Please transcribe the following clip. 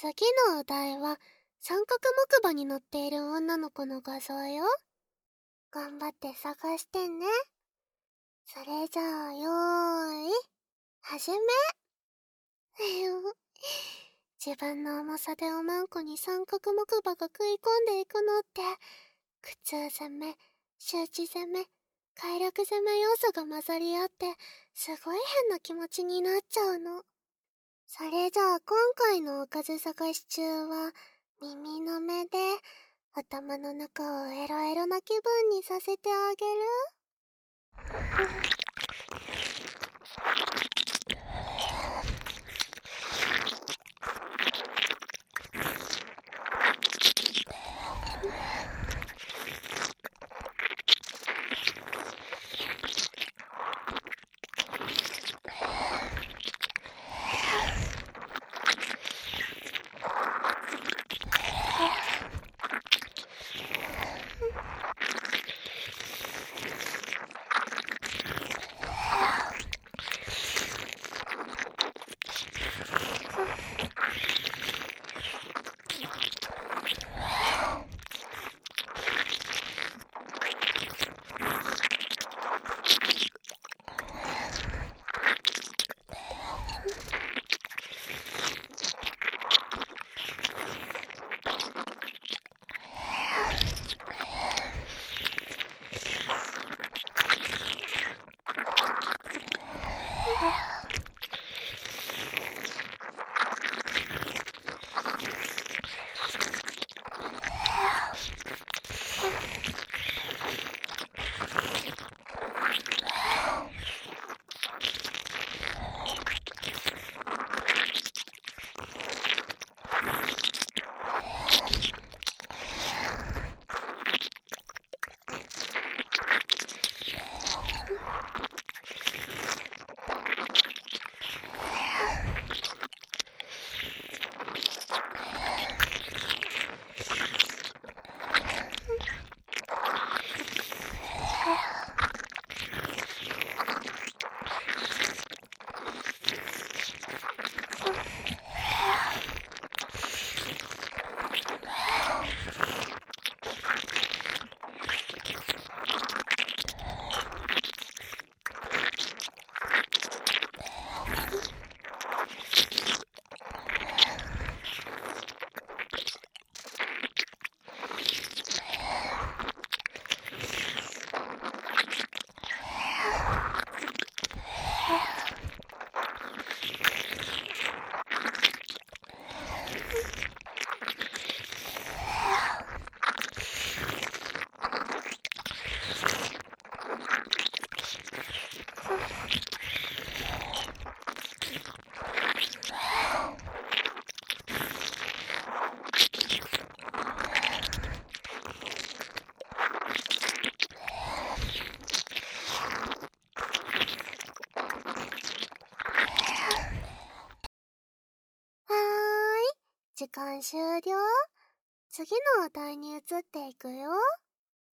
次のお題は三角木馬に乗っている女の子の画像よ。頑張って探してね。それじゃあよーい、始め。自分の重さでおまんこに三角木馬が食い込んでいくのって、苦痛攻め、周知攻め、快楽攻め要素が混ざり合って、すごい変な気持ちになっちゃうの。それじゃあ今回のおかず探し中は、耳の目で頭の中をエロエロな気分にさせてあげる？時間終了。次のお題に移っていくよ。